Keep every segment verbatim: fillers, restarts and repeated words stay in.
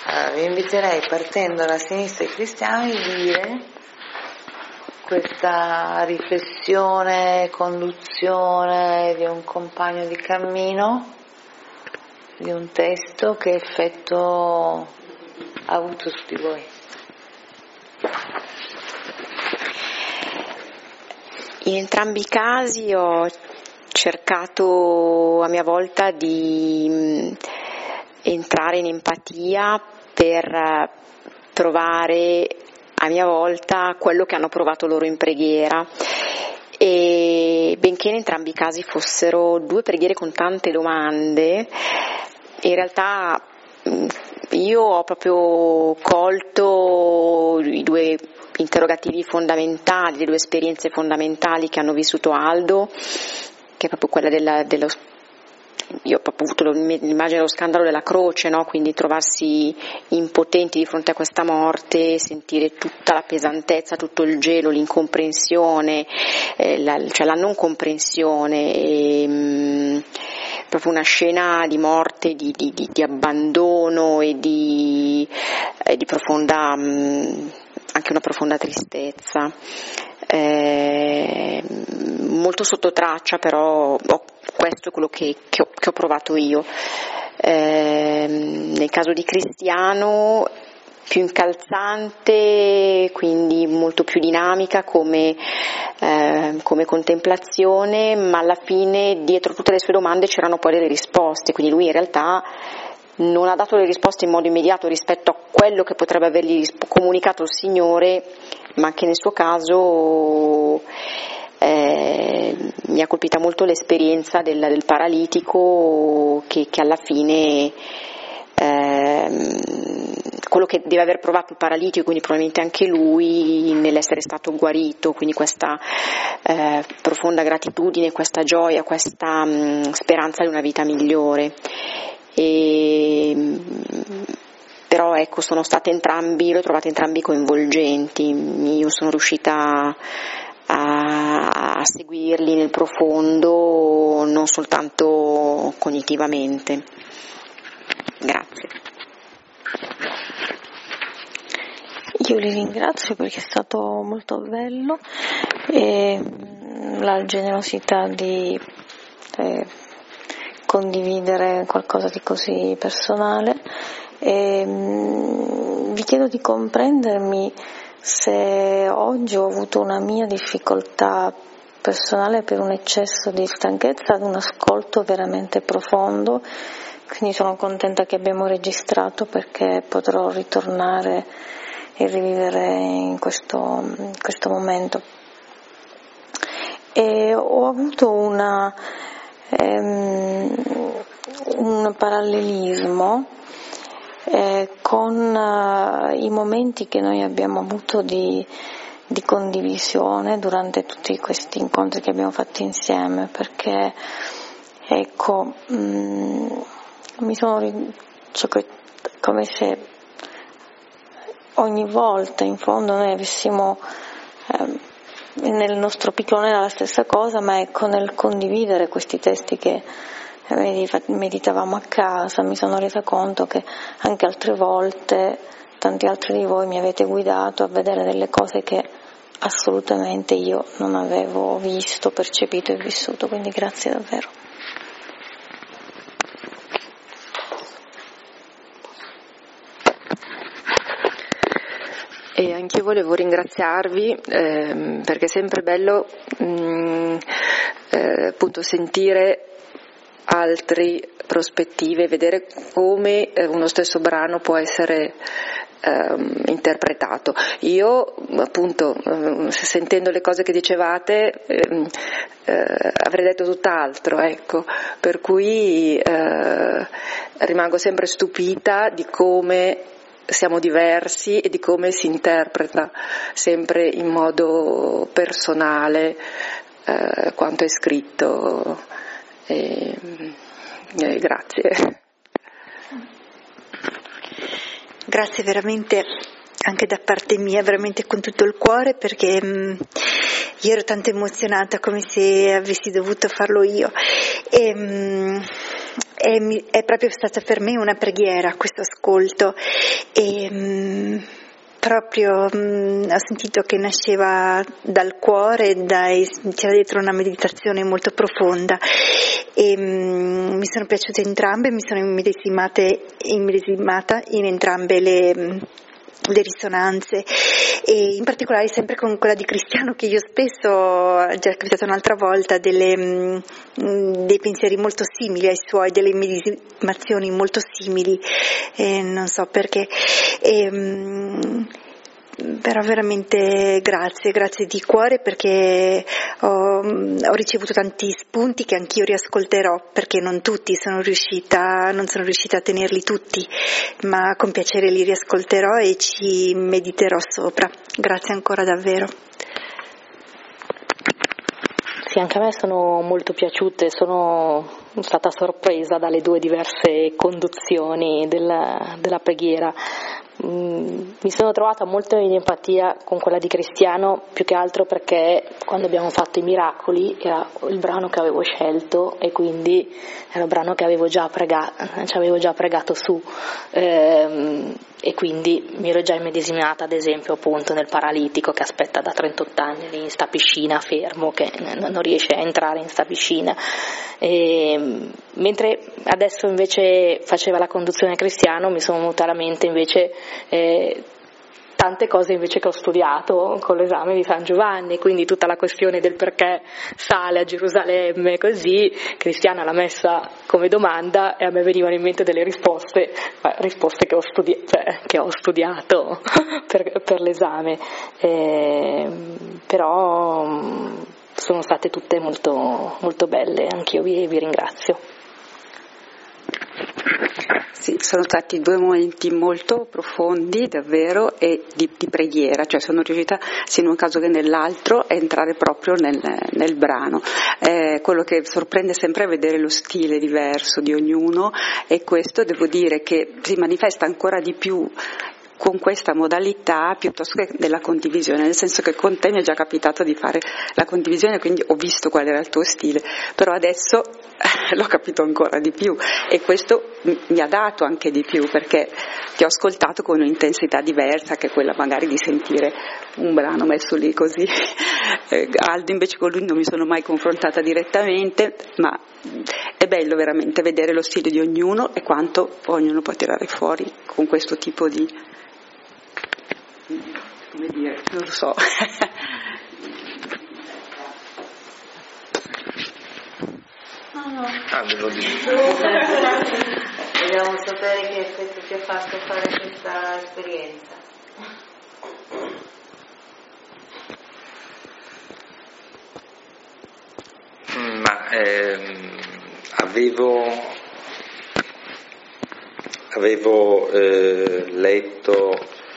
Allora, vi inviterei, partendo dalla sinistra dei cristiani, a dire questa riflessione, conduzione di un compagno di cammino, di un testo, che effetto ha avuto su di voi. In entrambi i casi ho cercato a mia volta di entrare in empatia per trovare a mia volta quello che hanno provato loro in preghiera, e benché in entrambi i casi fossero due preghiere con tante domande, in realtà io ho proprio colto i due interrogativi fondamentali, le due esperienze fondamentali che hanno vissuto Aldo, che è proprio quella della, dello io ho proprio avuto l'immagine dello scandalo della croce, no? Quindi trovarsi impotenti di fronte a questa morte, sentire tutta la pesantezza, tutto il gelo, l'incomprensione, eh, la, cioè la non comprensione, e, mh, proprio una scena di morte, di, di, di, di abbandono e di, eh, di profonda, mh, anche una profonda tristezza. Eh, molto sotto traccia, però ho, questo è quello che, che, ho, che ho provato io. Eh, nel caso di Cristiano più incalzante, quindi molto più dinamica come, eh, come contemplazione, ma alla fine dietro tutte le sue domande c'erano poi delle risposte, quindi lui in realtà non ha dato le risposte in modo immediato rispetto a quello che potrebbe avergli comunicato il Signore, ma anche nel suo caso eh, mi ha colpita molto l'esperienza del, del paralitico che, che alla fine eh, quello che deve aver provato il paralitico, quindi probabilmente anche lui, nell'essere stato guarito, quindi questa eh, profonda gratitudine, questa gioia, questa mh, speranza di una vita migliore. E, però ecco, sono state entrambi, l'ho trovate entrambi coinvolgenti, io sono riuscita a, a seguirli nel profondo, non soltanto cognitivamente. Grazie. Io li ringrazio perché è stato molto bello, e la generosità di eh, condividere qualcosa di così personale, e mh, vi chiedo di comprendermi se oggi ho avuto una mia difficoltà personale per un eccesso di stanchezza ad un ascolto veramente profondo, quindi sono contenta che abbiamo registrato, perché potrò ritornare e rivivere in questo, in questo momento. E ho avuto una Um, un parallelismo eh, con uh, i momenti che noi abbiamo avuto di, di condivisione durante tutti questi incontri che abbiamo fatto insieme, perché ecco um, mi sono cioè, come se ogni volta in fondo noi avessimo um, nel nostro piccolo non era la stessa cosa, ma ecco, nel condividere questi testi che meditavamo a casa, mi sono resa conto che anche altre volte tanti altri di voi mi avete guidato a vedere delle cose che assolutamente io non avevo visto, percepito e vissuto, quindi grazie davvero. E anche io volevo ringraziarvi ehm, perché è sempre bello mh, eh, appunto sentire altre prospettive, vedere come eh, uno stesso brano può essere ehm, interpretato. Io appunto eh, sentendo le cose che dicevate ehm, eh, avrei detto tutt'altro, ecco, per cui eh, rimango sempre stupita di come siamo diversi e di come si interpreta sempre in modo personale eh, quanto è scritto. E, eh, grazie. Grazie veramente anche da parte mia, veramente con tutto il cuore, perché mh, io ero tanto emozionata come se avessi dovuto farlo io. E, mh, è, è proprio stata per me una preghiera questo ascolto, e mh, proprio mh, ho sentito che nasceva dal cuore, dai, c'era dietro una meditazione molto profonda, e mh, mi sono piaciute entrambe, mi sono immedesimate, immedesimata in entrambe le... Mh, le risonanze, e in particolare sempre con quella di Cristiano, che io spesso, già è capitato un'altra volta, delle, mh, dei pensieri molto simili ai suoi, delle medesimazioni molto simili, eh, non so perché, e, mh, però veramente grazie, grazie di cuore, perché ho, ho ricevuto tanti spunti che anch'io riascolterò, perché non tutti sono riuscita, non sono riuscita a tenerli tutti, ma con piacere li riascolterò e ci mediterò sopra. Grazie ancora davvero. Sì, anche a me sono molto piaciute, sono stata sorpresa dalle due diverse conduzioni della, della preghiera. Mi sono trovata molto in empatia con quella di Cristiano, più che altro perché quando abbiamo fatto i miracoli era il brano che avevo scelto, e quindi era il brano che avevo già pregato, ci avevo già pregato su, ehm, e quindi mi ero già immedesimata, ad esempio, appunto nel paralitico che aspetta da trentotto anni lì in sta piscina fermo, che non riesce a entrare in sta piscina. E, mentre adesso invece faceva la conduzione Cristiano, mi sono venuta alla mente invece eh, tante cose invece che ho studiato con l'esame di San Giovanni, quindi tutta la questione del perché sale a Gerusalemme, così Cristiana l'ha messa come domanda e a me venivano in mente delle risposte, risposte che ho, studi- cioè, che ho studiato per, per l'esame, eh, però sono state tutte molto, molto belle, anch'io vi, vi ringrazio. Sì, sono stati due momenti molto profondi davvero, e di, di preghiera, cioè sono riuscita sia in un caso che nell'altro a entrare proprio nel, nel brano. Eh, quello che sorprende sempre è vedere lo stile diverso di ognuno, e questo devo dire che si manifesta ancora di più con questa modalità piuttosto che della condivisione, nel senso che con te mi è già capitato di fare la condivisione, quindi ho visto qual era il tuo stile, però adesso l'ho capito ancora di più, e questo mi ha dato anche di più, perché ti ho ascoltato con un'intensità diversa che quella magari di sentire un brano messo lì così. eh, Aldo invece con lui non mi sono mai confrontata direttamente, ma è bello veramente vedere lo stile di ognuno e quanto ognuno può tirare fuori con questo tipo di, come dire, non lo so. No, no. Ah, me lo dico. Vogliamo sapere che effetto ti ha fatto fare questa esperienza. Ma ehm, avevo avevo eh, letto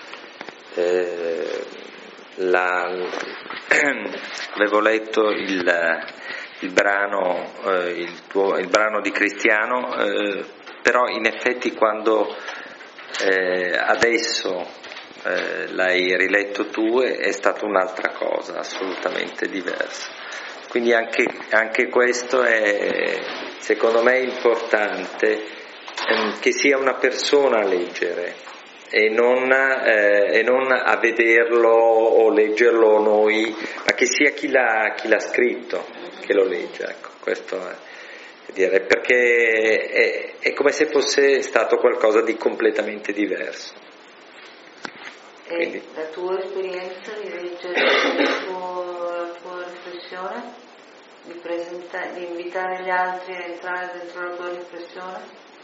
eh, la avevo letto il, il brano eh, il, tuo, il brano di Cristiano, eh, però in effetti quando eh, adesso eh, l'hai riletto tu è, è stata un'altra cosa assolutamente diversa. Quindi anche, anche questo è, secondo me, importante, ehm, che sia una persona a leggere e non, eh, e non a vederlo o leggerlo noi, ma che sia chi l'ha, chi l'ha scritto che lo legge. Ecco, questo è, è dire, perché è, è come se fosse stato qualcosa di completamente diverso. E Quindi, la tua esperienza di leggere la tua, la tua riflessione? Di, presentare, di invitare gli altri a entrare dentro la tua riflessione?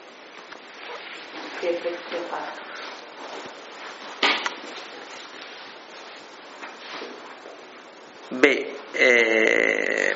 Che effetto ti ha fatto? Beh, eh,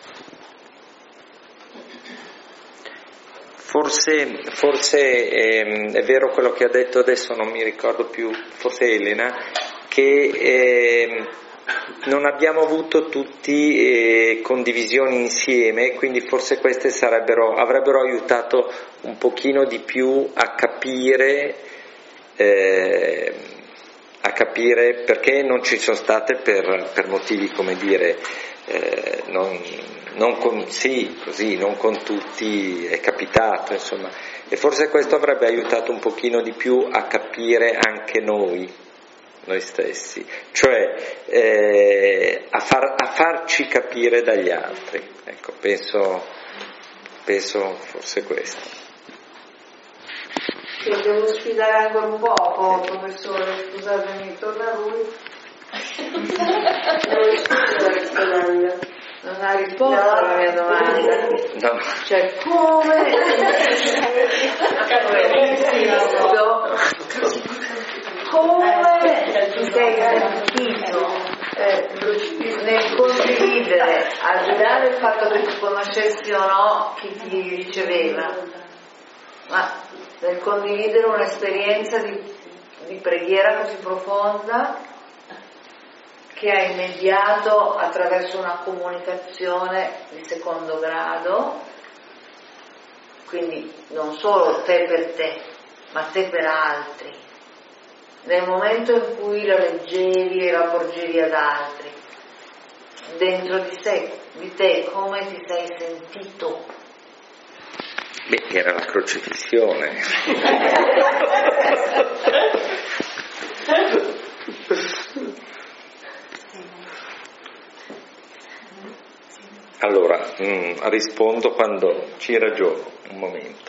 forse, forse eh, è vero quello che ha detto adesso, non mi ricordo più, forse Elena, che eh, non abbiamo avuto tutti eh, condivisioni insieme, quindi forse queste sarebbero, avrebbero aiutato un pochino di più a capire, eh, a capire perché non ci sono state per, per motivi, come dire, eh, non, non con, sì, così, non con tutti è capitato, insomma, e forse questo avrebbe aiutato un pochino di più a capire anche noi, noi stessi, cioè eh, a, far, a farci capire dagli altri, ecco, penso, penso forse questo. Sì, devo sfidare ancora un po', professore, scusatemi, torna lui. Non ha risposto no. alla mia domanda. No. Cioè, come? Come ti sei sentito eh, nel condividere, al di là del fatto che tu conoscessi o no chi ti riceveva, ma nel condividere un'esperienza di, di preghiera così profonda che ha immediato attraverso una comunicazione di secondo grado, quindi non solo te per te, ma te per altri, nel momento in cui la leggevi e la porgevi ad altri, dentro di sé, di te, come ti sei sentito? Beh, era la crocifissione. Allora, mh, rispondo quando ci ragiono, un momento.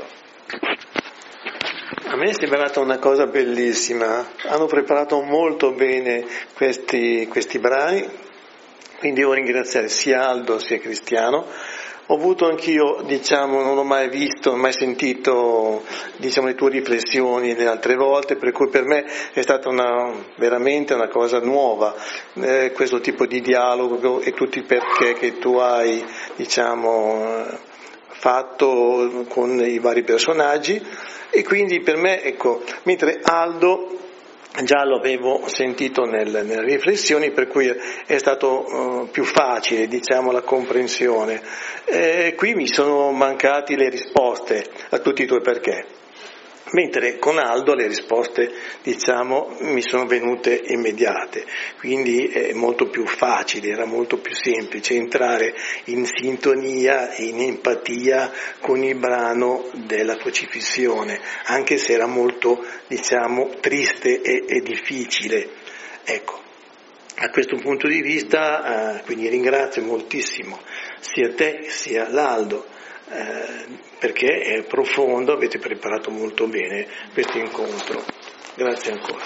A me è sembrata una cosa bellissima, hanno preparato molto bene questi, questi brani, quindi devo ringraziare sia Aldo sia Cristiano. Ho avuto anch'io, diciamo, non ho mai visto, non ho mai sentito, diciamo, le tue riflessioni le altre volte, per cui per me è stata una, veramente una cosa nuova, eh, questo tipo di dialogo e tutti i perché che tu hai, diciamo, fatto con i vari personaggi, e quindi per me, ecco, mentre Aldo già lo avevo sentito nel, nelle riflessioni, per cui è stato uh, più facile, diciamo, la comprensione. Eh, qui mi sono mancati le risposte a tutti i tuoi perché, mentre con Aldo le risposte, diciamo, mi sono venute immediate, quindi è molto più facile, era molto più semplice entrare in sintonia, in empatia con il brano della crocifissione, anche se era molto, diciamo, triste e, e difficile. Ecco, a questo punto di vista, eh, quindi ringrazio moltissimo sia te sia l'Aldo, Eh, perché è profondo, avete preparato molto bene questo incontro. Grazie ancora.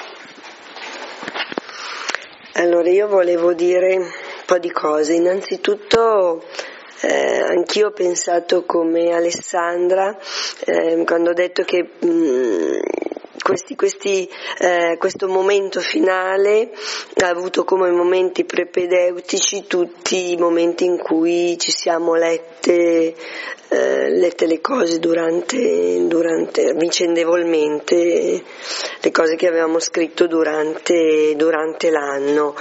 Allora, io volevo dire un po' di cose. Innanzitutto eh, anch'io ho pensato come Alessandra eh, quando ho detto che mh, Questi, questi, eh, questo momento finale ha avuto come momenti propedeutici tutti i momenti in cui ci siamo lette, eh, lette le cose durante, durante, vicendevolmente, le cose che avevamo scritto durante, durante l'anno,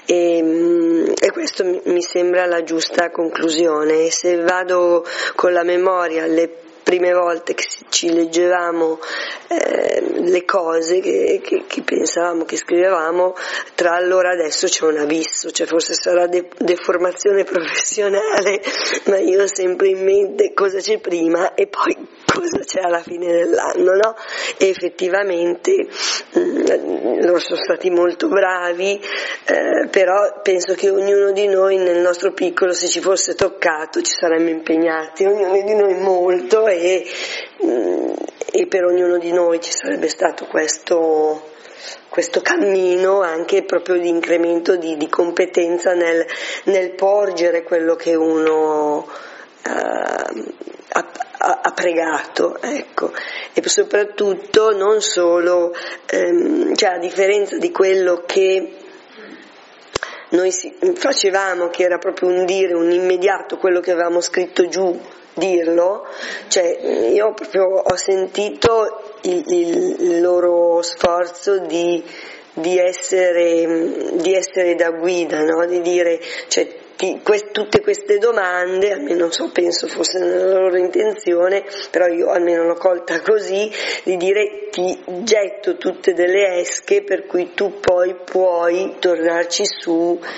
e, e questo mi sembra la giusta conclusione. Se vado con la memoria alle prime volte che ci leggevamo eh, le cose che, che, che pensavamo, che scrivevamo, tra allora e adesso c'è un abisso, cioè forse sarà de- deformazione professionale, ma io ho sempre in mente cosa c'è prima e poi cosa c'è alla fine dell'anno, no? E effettivamente mh, loro sono stati molto bravi, eh, però penso che ognuno di noi nel nostro piccolo, se ci fosse toccato, ci saremmo impegnati, ognuno di noi molto, e, mh, e per ognuno di noi ci sarebbe stato questo questo cammino anche proprio di incremento di, di competenza nel, nel porgere quello che uno uh, ha, ha, ha pregato, ecco, e soprattutto non solo, ehm, cioè a differenza di quello che noi facevamo, che era proprio un dire, un immediato, quello che avevamo scritto giù, dirlo, cioè io proprio ho sentito il, il loro sforzo di, di, essere, di essere da guida, no? Di dire, cioè, ti, que, tutte queste domande, almeno non so, penso fosse nella loro intenzione, però io almeno l'ho colta così, di dire ti getto tutte delle esche per cui tu poi puoi tornarci su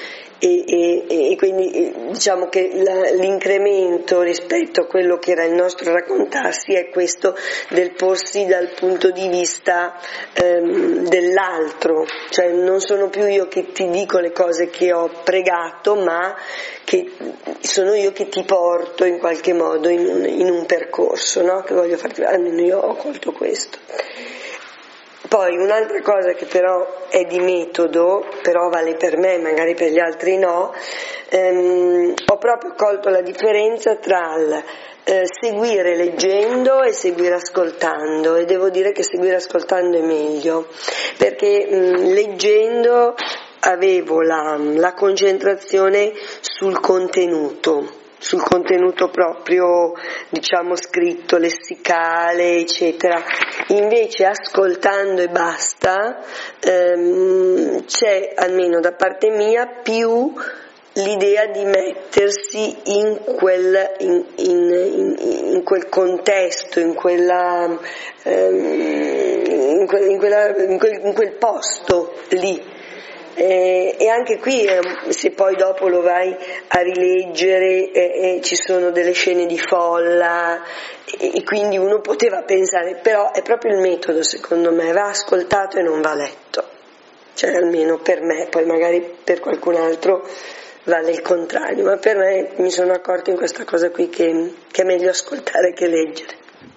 e, e, e quindi diciamo che la, l'incremento rispetto a quello che era il nostro raccontarsi è questo del porsi dal punto di vista ehm, dell'altro, cioè non sono più io che ti dico le cose che ho pregato, ma che sono io che ti porto in qualche modo in un, in un percorso, no? Che voglio farti, almeno io ho colto questo. Poi un'altra cosa che però è di metodo, però vale per me, magari per gli altri no, ehm, ho proprio colto la differenza tra il eh, seguire leggendo e seguire ascoltando, e devo dire che seguire ascoltando è meglio, perché mh, leggendo avevo la, la concentrazione sul contenuto, sul contenuto proprio, diciamo, scritto, lessicale, eccetera. Invece ascoltando e basta, ehm, c'è, almeno da parte mia, più l'idea di mettersi in quel, in, in, in, in quel contesto, in quella, ehm, in, que, in, quella in, quel, in quel posto lì. Eh, e anche qui eh, se poi dopo lo vai a rileggere eh, eh, ci sono delle scene di folla e, e quindi uno poteva pensare, però è proprio il metodo, secondo me, va ascoltato e non va letto, cioè almeno per me, poi magari per qualcun altro vale il contrario, ma per me mi sono accorta in questa cosa qui che, che è meglio ascoltare che leggere.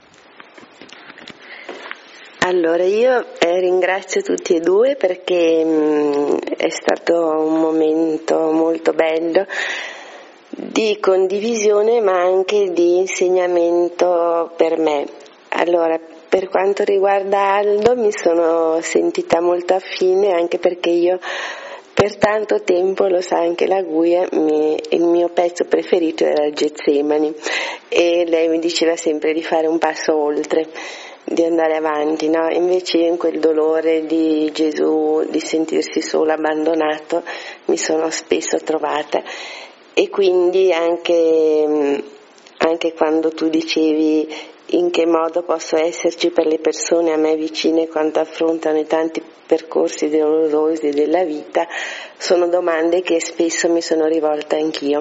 Allora io eh, ringrazio tutti e due perché mh, è stato un momento molto bello di condivisione ma anche di insegnamento per me. Allora, per quanto riguarda Aldo mi sono sentita molto affine, anche perché io per tanto tempo, lo sa anche la Guia, mi, il mio pezzo preferito era Getsemani e lei mi diceva sempre di fare un passo oltre, di andare avanti, no? Invece io in quel dolore di Gesù, di sentirsi solo, abbandonato, mi sono spesso trovata, e quindi anche, anche quando tu dicevi in che modo posso esserci per le persone a me vicine quando affrontano i tanti percorsi dolorosi della vita, sono domande che spesso mi sono rivolta anch'io.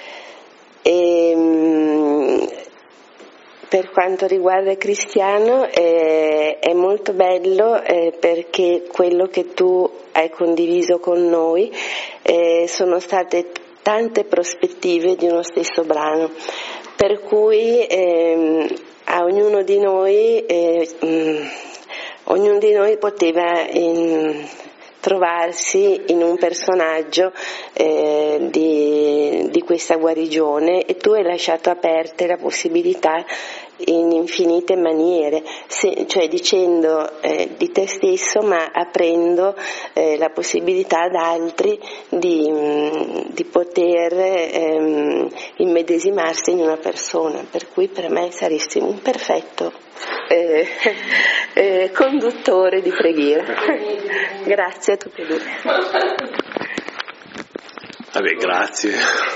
E, per quanto riguarda il Cristiano eh, è molto bello eh, perché quello che tu hai condiviso con noi eh, sono state tante prospettive di uno stesso brano, per cui eh, a ognuno di noi eh, mh, ognuno di noi poteva in, trovarsi in un personaggio eh, di, di questa guarigione, e tu hai lasciato aperte la possibilità in infinite maniere, se, cioè dicendo eh, di te stesso ma aprendo eh, la possibilità ad altri di, mh, di poter ehm, immedesimarsi in una persona, per cui per me saresti un perfetto eh, eh, conduttore di preghiera. Grazie a tutti e due. Vabbè, grazie.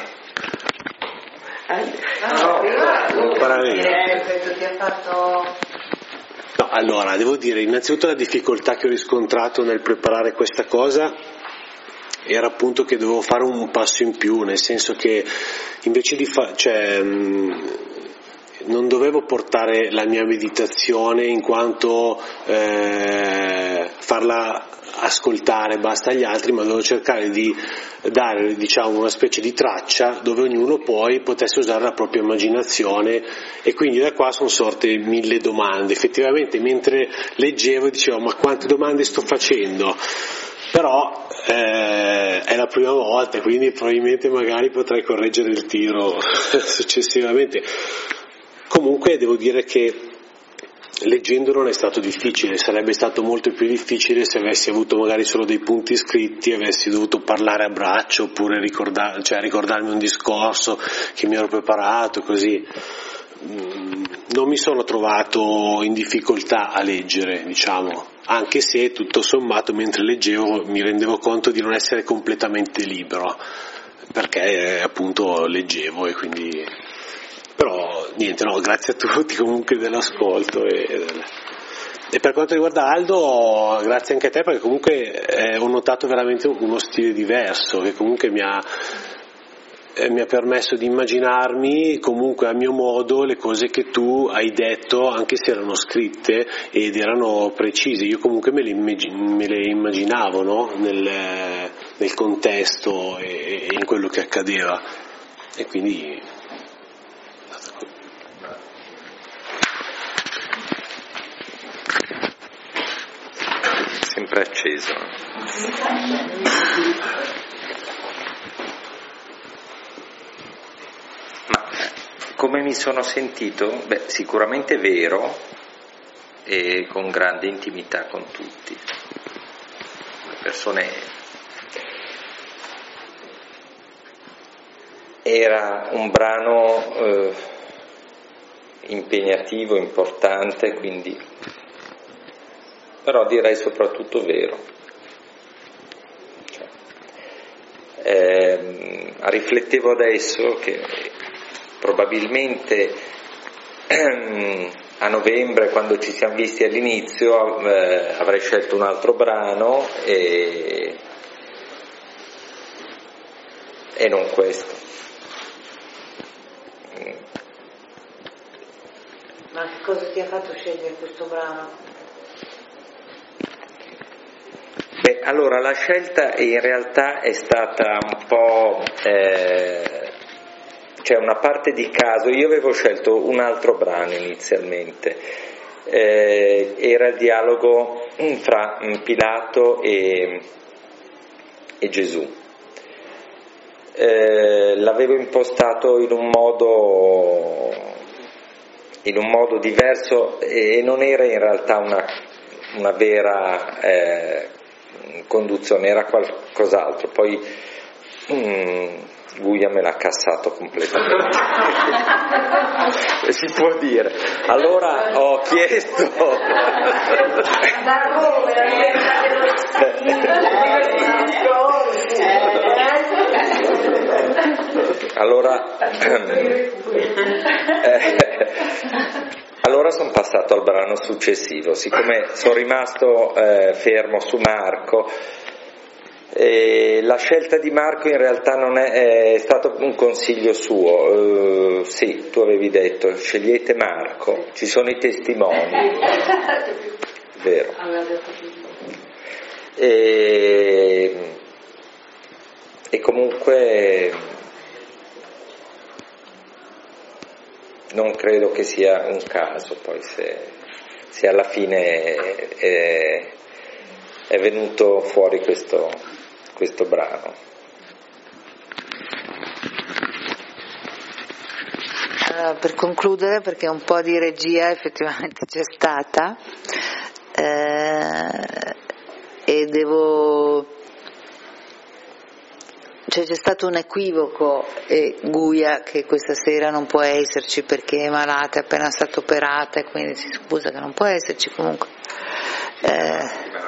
No, penso ti ha fatto... No, allora, devo dire, innanzitutto la difficoltà che ho riscontrato nel preparare questa cosa era appunto che dovevo fare un passo in più, nel senso che invece di fare, cioè, mh, non dovevo portare la mia meditazione in quanto eh, farla ascoltare basta agli altri, ma dovevo cercare di dare, diciamo, una specie di traccia dove ognuno poi potesse usare la propria immaginazione, e quindi da qua sono sorte mille domande. Effettivamente mentre leggevo dicevo ma quante domande sto facendo, però eh, è la prima volta, quindi probabilmente magari potrei correggere il tiro successivamente. Comunque devo dire che leggendo non è stato difficile, sarebbe stato molto più difficile se avessi avuto magari solo dei punti scritti, avessi dovuto parlare a braccio oppure ricordar, cioè ricordarmi un discorso che mi ero preparato, così. Non mi sono trovato in difficoltà a leggere, diciamo, anche se tutto sommato mentre leggevo mi rendevo conto di non essere completamente libero, perché eh, appunto leggevo, e quindi... Però niente, no, grazie a tutti comunque dell'ascolto e E per quanto riguarda Aldo, grazie anche a te, perché comunque eh, ho notato veramente uno stile diverso, che comunque mi ha, eh, mi ha permesso di immaginarmi comunque a mio modo le cose che tu hai detto, anche se erano scritte ed erano precise. Io comunque me le, immag- me le immaginavo, no? nel, nel contesto e, e in quello che accadeva. E quindi... sempre acceso. Ma come mi sono sentito? Beh, sicuramente vero e con grande intimità con tutti. Le persone. Era un brano eh, impegnativo, importante, quindi. Però direi soprattutto vero. Cioè, ehm, riflettevo adesso che probabilmente ehm, a novembre, quando ci siamo visti all'inizio, eh, avrei scelto un altro brano e, e non questo. Ma che cosa ti ha fatto scegliere questo brano? Beh, allora la scelta in realtà è stata un po', eh, cioè una parte di caso. Io avevo scelto un altro brano inizialmente, eh, era il dialogo fra Pilato e, e Gesù. Eh, l'avevo impostato in un modo, in un modo diverso e non era in realtà una, una vera... Eh, conduzione, era qualcos'altro, poi mm, Guia me l'ha cassato completamente. Si può dire. Allora ho chiesto allora eh, allora sono passato al brano successivo, siccome sono rimasto eh, fermo su Marco. E la scelta di Marco in realtà non è, è stato un consiglio suo, uh, sì, tu avevi detto scegliete Marco, ci sono i testimoni, vero. E, e comunque non credo che sia un caso poi se, se alla fine è, è venuto fuori questo, questo brano. Allora, per concludere, perché un po' di regia effettivamente c'è stata, eh, e devo... Cioè, c'è stato un equivoco e Guia che questa sera non può esserci perché è malata, è appena stata operata e quindi si scusa che non può esserci comunque. Eh,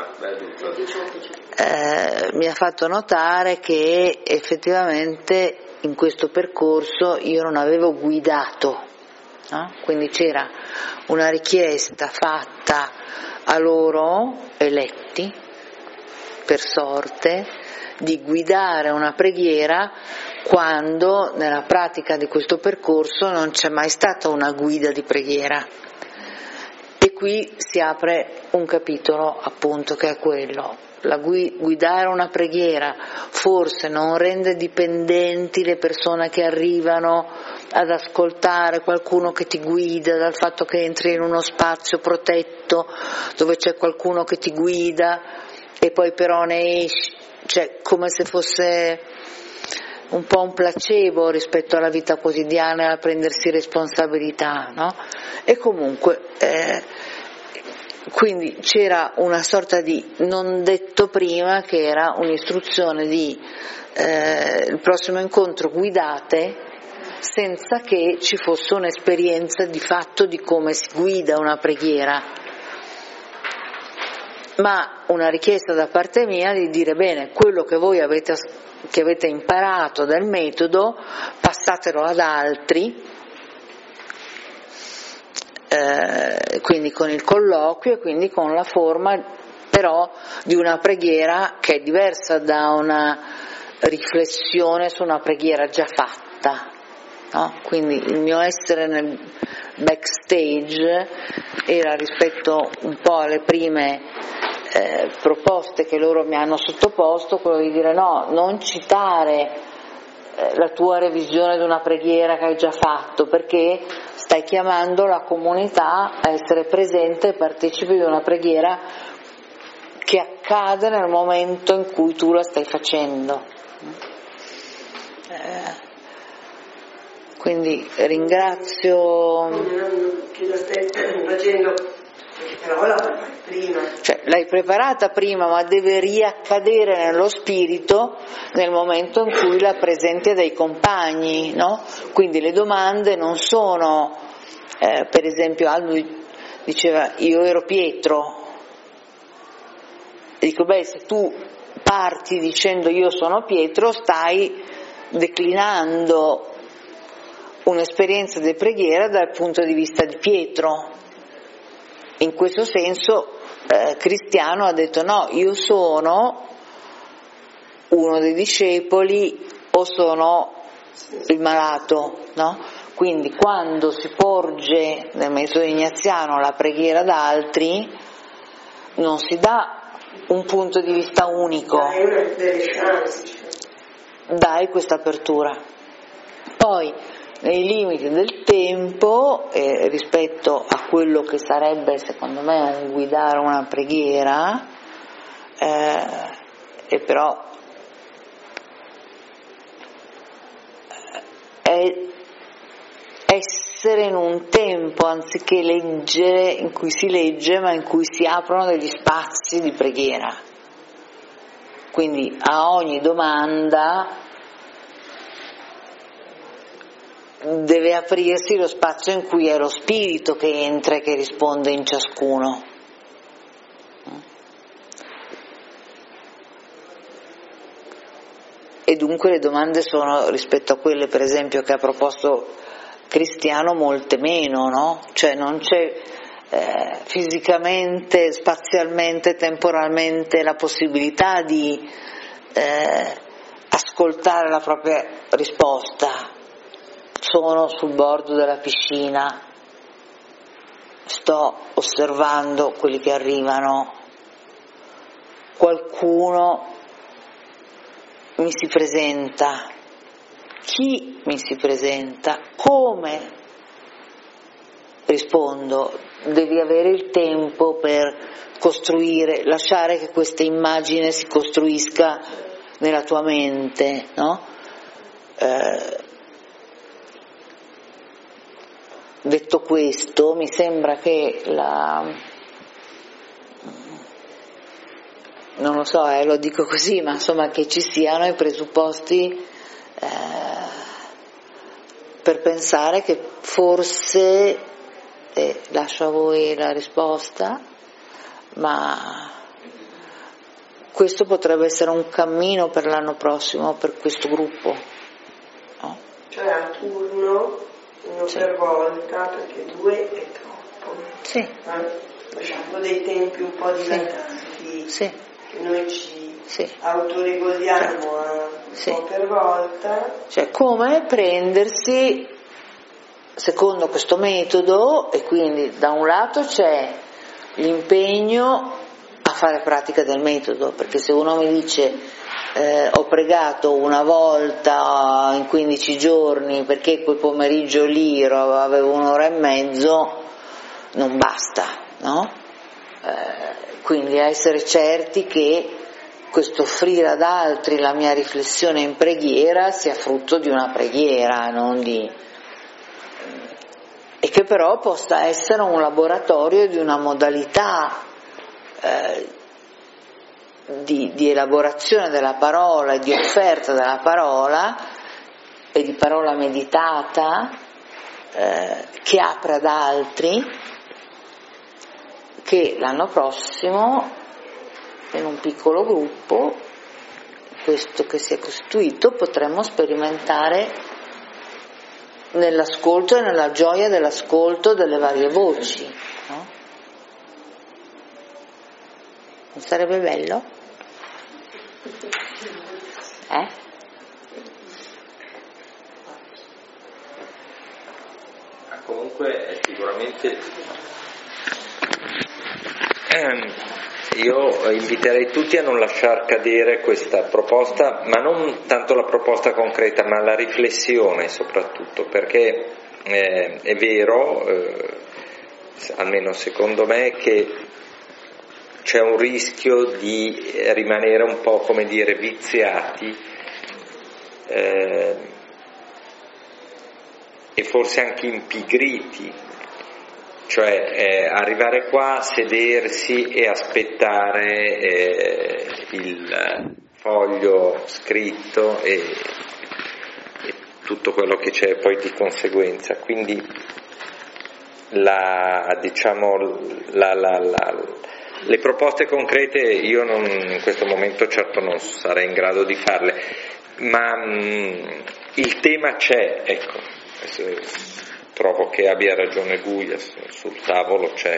eh, mi ha fatto notare che effettivamente in questo percorso io non avevo guidato, no? Quindi c'era una richiesta fatta a loro eletti per sorte di guidare una preghiera quando nella pratica di questo percorso non c'è mai stata una guida di preghiera. E qui si apre un capitolo appunto che è quello. La guidare una preghiera forse non rende dipendenti le persone che arrivano ad ascoltare qualcuno che ti guida, dal fatto che entri in uno spazio protetto dove c'è qualcuno che ti guida e poi però ne esci, cioè come se fosse un po' un placebo rispetto alla vita quotidiana e a prendersi responsabilità, no? E comunque eh, quindi c'era una sorta di non detto prima che era un'istruzione di eh, il prossimo incontro guidate, senza che ci fosse un'esperienza di fatto di come si guida una preghiera, ma una richiesta da parte mia di dire bene, quello che voi avete, che avete imparato dal metodo passatelo ad altri, eh, quindi con il colloquio e quindi con la forma però di una preghiera che è diversa da una riflessione su una preghiera già fatta, no? Quindi il mio essere nel backstage era rispetto un po' alle prime eh, proposte che loro mi hanno sottoposto, quello di dire no, non citare eh, la tua revisione di una preghiera che hai già fatto, perché stai chiamando la comunità a essere presente e partecipi di una preghiera che accade nel momento in cui tu la stai facendo. Eh, quindi ringrazio. Che la stai facendo, però la fai prima. Cioè, l'hai preparata prima, ma deve riaccadere nello spirito nel momento in cui la presenti a dei compagni, no? Quindi le domande non sono, eh, per esempio, Aldo diceva io ero Pietro. E dico, beh, se tu parti dicendo io sono Pietro, stai declinando un'esperienza di preghiera dal punto di vista di Pietro. In questo senso eh, Cristiano ha detto no, io sono uno dei discepoli o sono il malato, no? Quindi quando si porge nel metodo ignaziano la preghiera ad altri non si dà un punto di vista unico, dai questa apertura. Poi nei limiti del tempo eh, rispetto a quello che sarebbe secondo me un guidare una preghiera eh, e però è essere in un tempo anziché leggere in cui si legge ma in cui si aprono degli spazi di preghiera, quindi a ogni domanda deve aprirsi lo spazio in cui è lo spirito che entra e che risponde in ciascuno. E dunque le domande sono, rispetto a quelle per esempio che ha proposto Cristiano, molte meno, no? Cioè non c'è eh, fisicamente, spazialmente, temporalmente la possibilità di eh, ascoltare la propria risposta. Sono sul bordo della piscina, sto osservando quelli che arrivano, qualcuno mi si presenta, chi mi si presenta, come rispondo, devi avere il tempo per costruire, lasciare che questa immagine si costruisca nella tua mente, no? Eh, Detto questo, mi sembra che la, non lo so, eh, lo dico così, ma insomma che ci siano i presupposti eh, per pensare che forse, eh, lascio a voi la risposta, ma questo potrebbe essere un cammino per l'anno prossimo, per questo gruppo, no? Cioè a turno, uno sì. Per volta, perché due è troppo. Sì. Eh? Lasciamo dei tempi un po' dilatanti, sì. Che noi ci sì. autoregoliamo a un sì. po' per volta. Cioè come prendersi, secondo questo metodo, e quindi da un lato c'è l'impegno a fare pratica del metodo, perché se uno mi dice Eh, ho pregato una volta in quindici giorni perché quel pomeriggio lì avevo un'ora e mezzo, non basta, no? Eh, quindi essere certi che questo offrire ad altri la mia riflessione in preghiera sia frutto di una preghiera, non di... e che però possa essere un laboratorio di una modalità eh, Di, di elaborazione della parola e di offerta della parola e di parola meditata eh, che apre ad altri, che l'anno prossimo in un piccolo gruppo, questo che si è costituito, potremmo sperimentare nell'ascolto e nella gioia dell'ascolto delle varie voci, no? Non sarebbe bello? Eh? Comunque sicuramente ehm, io inviterei tutti a non lasciar cadere questa proposta, ma non tanto la proposta concreta, ma la riflessione soprattutto, perché eh, è vero, eh, almeno secondo me, che c'è un rischio di rimanere un po', come dire, viziati eh, e forse anche impigriti, cioè eh, arrivare qua, sedersi e aspettare eh, il foglio scritto e, e tutto quello che c'è poi di conseguenza. Quindi la, diciamo, la, la, la, le proposte concrete io non, in questo momento certo non sarei in grado di farle, ma mh, il tema c'è, ecco. Trovo che abbia ragione Guia, sul tavolo c'è.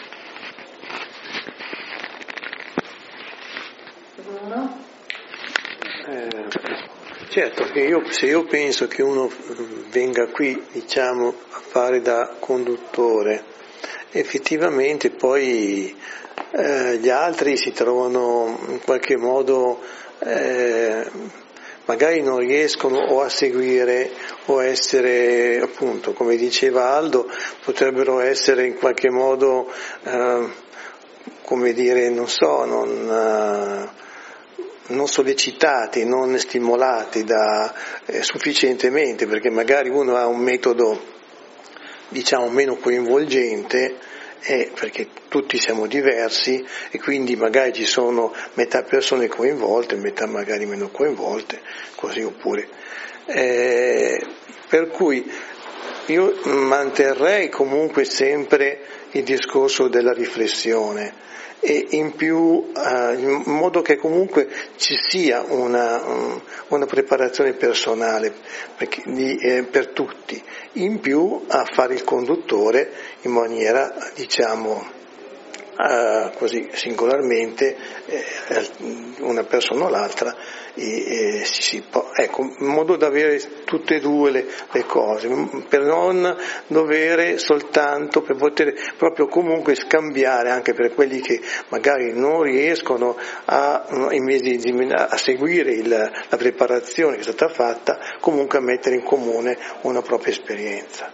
Eh, certo, che io, se io penso che uno venga qui, diciamo, a fare da conduttore, effettivamente poi eh, gli altri si trovano in qualche modo eh, magari non riescono o a seguire o a essere, appunto, come diceva Aldo, potrebbero essere in qualche modo, eh, come dire, non so, non, eh, non sollecitati, non stimolati da, eh, sufficientemente, perché magari uno ha un metodo, diciamo, meno coinvolgente, Eh, perché tutti siamo diversi e quindi magari ci sono metà persone coinvolte, metà magari meno coinvolte, così oppure. Eh, per cui io manterrei comunque sempre il discorso della riflessione e in più eh, in modo che comunque ci sia una, una preparazione personale perché, di, eh, per tutti, in più a fare il conduttore in maniera, diciamo, eh, così singolarmente, eh, una persona o l'altra, e, e si, si può, ecco, in modo da avere tutte e due le, le cose, per non dovere soltanto, per poter proprio comunque scambiare anche per quelli che magari non riescono a, a seguire il, la preparazione che è stata fatta, comunque a mettere in comune una propria esperienza.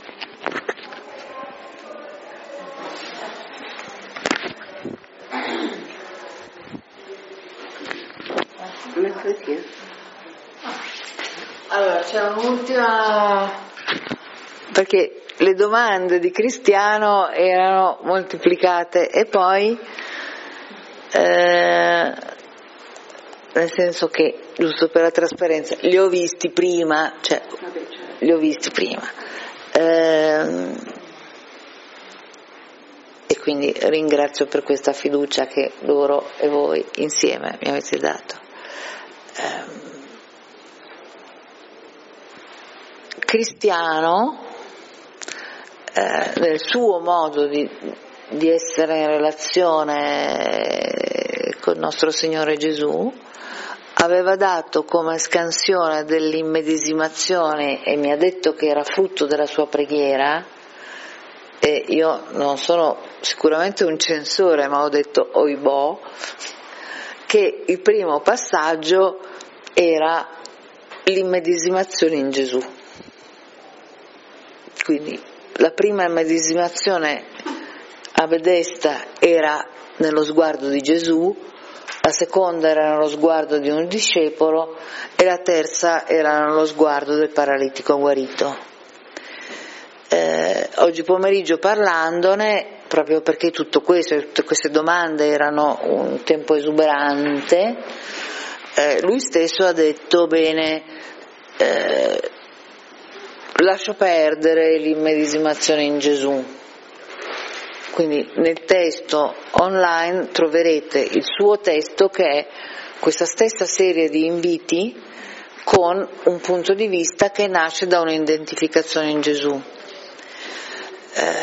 Allora, c'è un'ultima, perché le domande di Cristiano erano moltiplicate e poi, eh, nel senso che, giusto per la trasparenza, li ho visti prima, cioè, li ho visti prima, eh, e quindi ringrazio per questa fiducia che loro e voi insieme mi avete dato. Cristiano, eh, nel suo modo di, di essere in relazione con nostro Signore Gesù, aveva dato come scansione dell'immedesimazione e mi ha detto che era frutto della sua preghiera, e io non sono sicuramente un censore, ma ho detto oibò, che il primo passaggio era l'immedesimazione in Gesù. Quindi la prima immedesimazione a Bedesta era nello sguardo di Gesù, la seconda era nello sguardo di un discepolo e la terza era nello sguardo del paralitico guarito. Eh, oggi pomeriggio parlandone, proprio perché tutto questo, tutte queste domande erano un tempo esuberante, eh, lui stesso ha detto bene, eh, lascio perdere l'immedesimazione in Gesù. Quindi nel testo online troverete il suo testo, che è questa stessa serie di inviti con un punto di vista che nasce da un'identificazione in Gesù. Eh,